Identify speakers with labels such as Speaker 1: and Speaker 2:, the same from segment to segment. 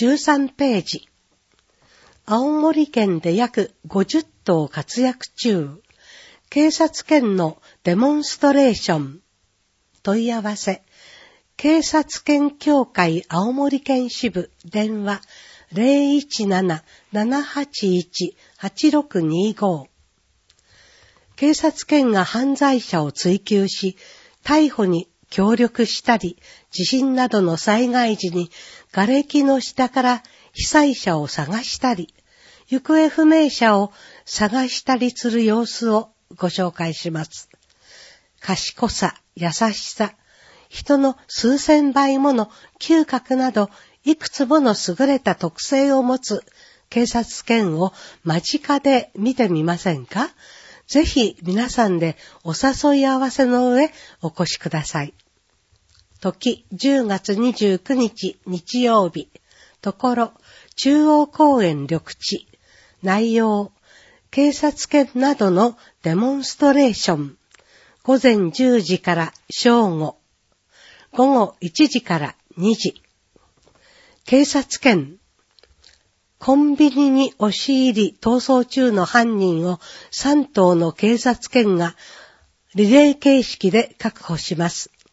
Speaker 1: 13ページ。青森県で約50頭活躍中。警察犬のデモンストレーション。問い合わせ。警察犬協会青森県支部電話 017-781-8625。警察犬が犯罪者を追及し、逮捕に協力したり、地震などの災害時に瓦礫の下から被災者を探したり、行方不明者を探したりする様子をご紹介します。賢さ、優しさ、人の数千倍もの嗅覚など、いくつもの優れた特性を持つ警察犬を間近で見てみませんか？ぜひ皆さんでお誘い合わせの上お越しください。時10月29日日曜日。ところ中央公園緑地。内容警察犬などのデモンストレーション。午前10時から正午。午後1時から2時。警察犬。コンビニに押し入り逃走中の犯人を3頭の警察犬がリレー形式で確保します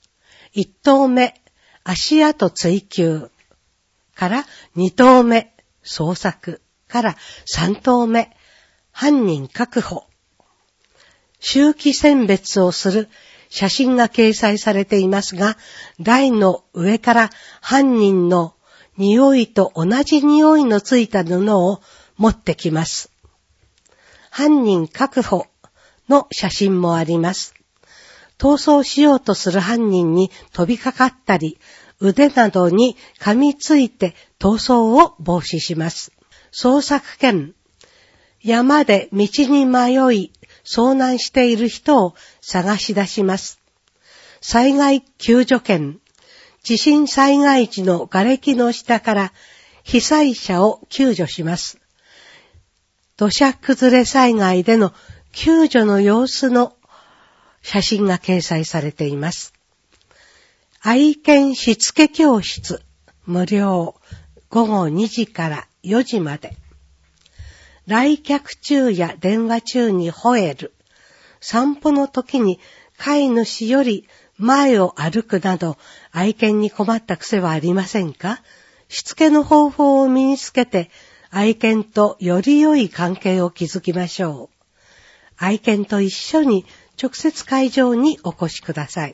Speaker 1: 。1頭目、足跡追及から2頭目、捜索から3頭目、犯人確保。周期選別をする写真が掲載されていますが、台の上から犯人の匂いと同じ匂いのついた布を持ってきます。犯人確保の写真もあります。逃走しようとする犯人に飛びかかったり、腕などに噛みついて逃走を防止します。捜索犬。山で道に迷い、遭難している人を探し出します。災害救助犬。地震災害時の瓦礫の下から被災者を救助します。土砂崩れ災害での救助の様子の写真が掲載されています。愛犬しつけ教室、無料、午後2時から4時まで。来客中や電話中に吠える。散歩の時に飼い主より前を歩くなど、愛犬に困った癖はありませんか？しつけの方法を身につけて、愛犬とより良い関係を築きましょう。愛犬と一緒に直接会場にお越しください。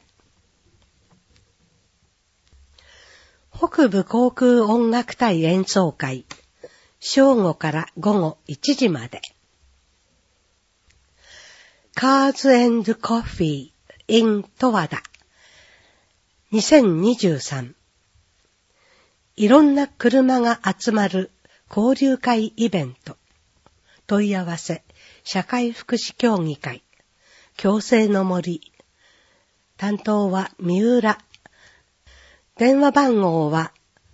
Speaker 1: 北部航空音楽隊演奏会。正午から午後1時まで。Cars and Coffee in 十和田。2023。いろんな車が集まる交流会イベント。問い合わせ、社会福祉協議会。共生の森。担当は三浦。電話番号は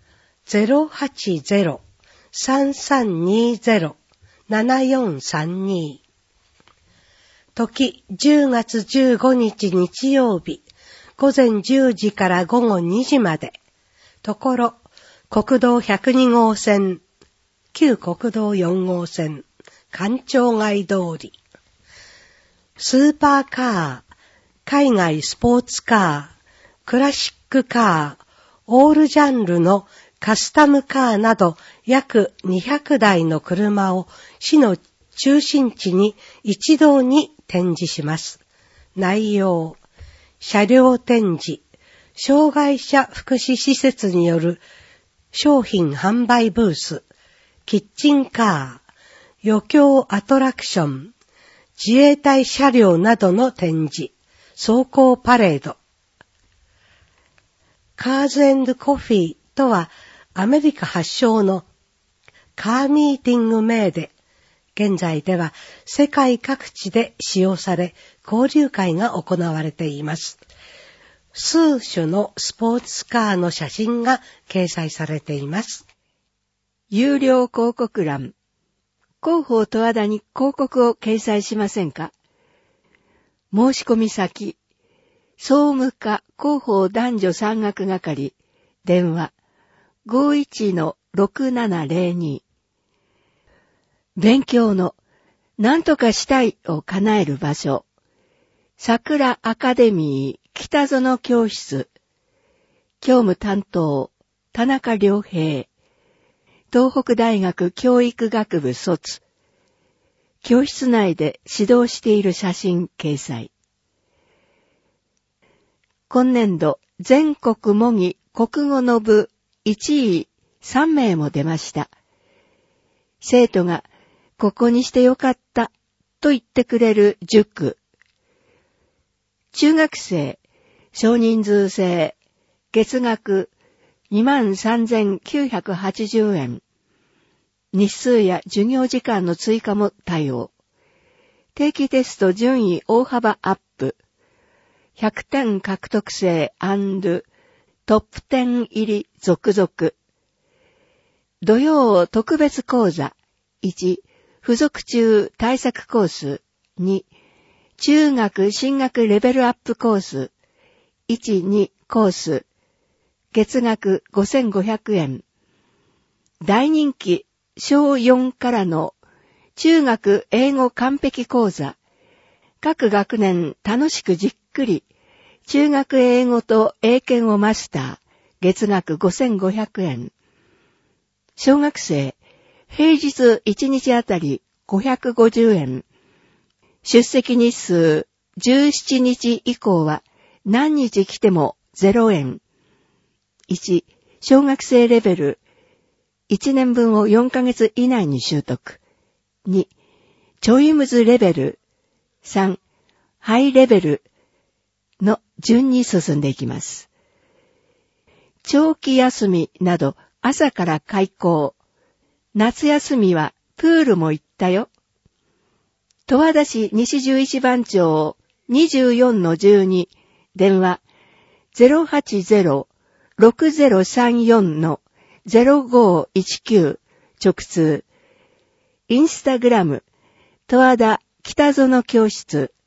Speaker 1: 080-3320-7432。時10月15日日曜日。午前10時から午後2時まで。ところ、国道102号線、旧国道4号線、官庁街通り。スーパーカー、海外スポーツカー、クラシックカー、オールジャンルのカスタムカーなど約200台の車を市の中心地に一堂に展示します。内容、車両展示、障害者福祉施設による商品販売ブース、キッチンカー、余興アトラクション、自衛隊車両などの展示、走行パレード。カーズ&コフィーとはアメリカ発祥のカーミーティング名で、現在では世界各地で使用され、交流会が行われています。数種のスポーツカーの写真が掲載されています。
Speaker 2: 有料広告欄。広報十和田に広告を掲載しませんか？申し込み先、総務課広報男女山岳係、電話 51-6702。勉強の何とかしたいを叶える場所。桜アカデミー北園教室。教務担当、田中良平。東北大学教育学部卒。教室内で指導している写真掲載。今年度全国模擬国語の部1位3名も出ました。生徒がここにしてよかったと言ってくれる塾。中学生、少人数制、月額23,980円。日数や授業時間の追加も対応。定期テスト順位大幅アップ。100点獲得制&トップ10入り続々。土曜特別講座。1、付属中対策コース。2、中学進学レベルアップコース。1、2コース。月額5500円。大人気小4からの中学英語完璧講座。各学年楽しくじっくり中学英語と英検をマスター。月額5500円。小学生、平日1日あたり550円。出席日数17日以降は何日来ても0円。1、小学生レベル。1年分を4ヶ月以内に習得。2、ちょいむずレベル。3、ハイレベルの順に進んでいきます。長期休みなど朝から開講。夏休みはプールも行ったよ。十和田市西11番町 24-12 電話 080-6034-0519 直通。インスタグラム十和田北園教室